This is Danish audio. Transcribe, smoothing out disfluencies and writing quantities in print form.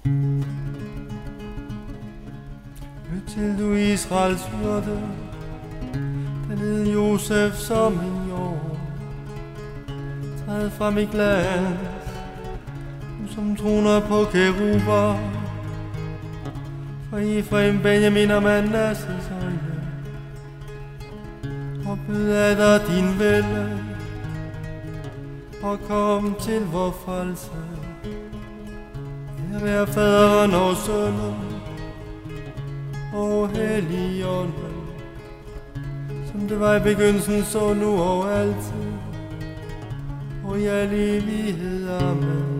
Lyt til du Israels hyrde, der led Josef som en jord. Træd frem i glas, du som troner på keruber. For Efraim, Benjamin og Manasses øjne, og byd af dig din vælde, og kom til vor frelse. Her være faderen og sønnen og Helligånden, som det var i begyndelsen, så nu og altid, og i al evighed. Amen.